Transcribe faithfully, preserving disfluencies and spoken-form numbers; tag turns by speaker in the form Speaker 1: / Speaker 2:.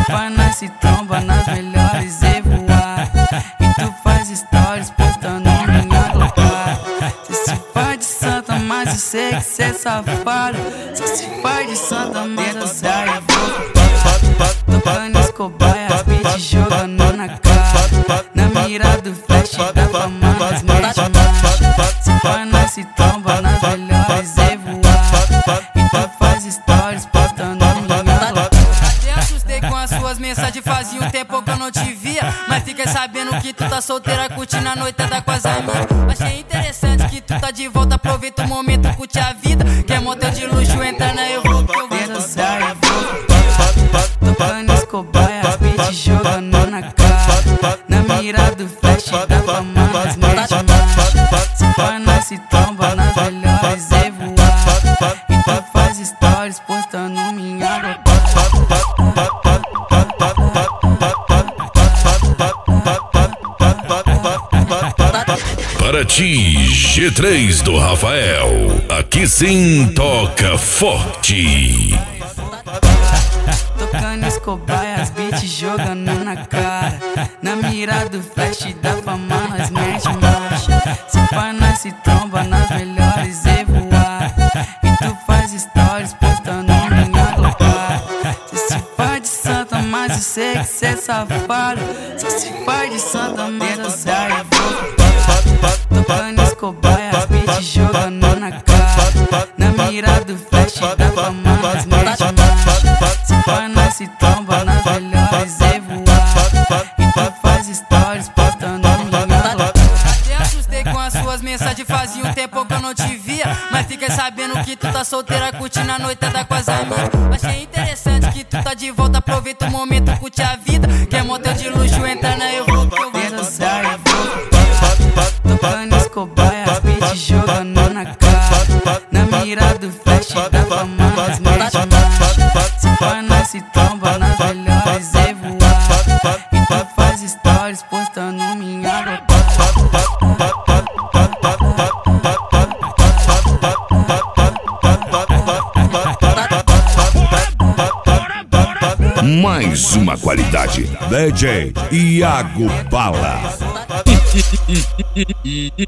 Speaker 1: pai nós se tromba nas melhores e voar. E tu faz stories postando minha global. Cê se faz de santa, mas eu sei que cê é safado. Cê se faz de santa, mas eu sei que vou culpar. Tocando as cobaias, beat jogando na cara. Na mira do flash da fama, nós mete marcha. Se pai nós se tromba nas melhores e voar. E tu faz stories postando minha global.
Speaker 2: Até assustei com as suas mensagens, fazia um tempo que eu não te via. Mas fiquei sabendo que tu tá solteira, curtindo a noitada com as amigas. Achei interessante que tu tá de volta, aproveita o momento, curte a vida. Quer motel de luxo, entra na eu vou que eu vou.
Speaker 1: Tocando as cobaias, beat jogando na cara. Na mira do flash da fama, nós mete marcha. Se pai nós se tromba nas melhores e voar. E tu faz stories postando minha global.
Speaker 3: Para ti, G três do Rafael. Aqui sim toca forte.
Speaker 1: Tocando as cobaias, beat jogando na cara. Na mira do flash da fama, nós mete marcha. Se pai nós se tromba nas melhores e voar. E tu faz stories postando minha global. Cê se faz de santa, mas eu sei que cê é safado. Cê se faz de santa, mas eu sei que vou culpar. Tocando as cobaias, beat jogando na cara. Na mira do flash da fama, nós mete marcha. Se pai nós se tromba nas melhores e voar. E tu faz stories postando minha global.
Speaker 2: Até assustei com as suas mensagens, fazia um tempo que eu não te via. Mas fiquei sabendo que tu tá solteira, curtindo a noitada com as amigas. Achei interessante que tu tá de volta, aproveita o momento, curte a vida. Quer motel de luxo, entra na eu vou que eu vou.
Speaker 1: Tocando as cobaias, beat jogando na cara. Na mira do flash da fama, nós mete marcha. Se pai nós se tromba nas melhores e voar. E tu faz stories postando minha global.
Speaker 3: Mais uma qualidade. D J Iago Bala.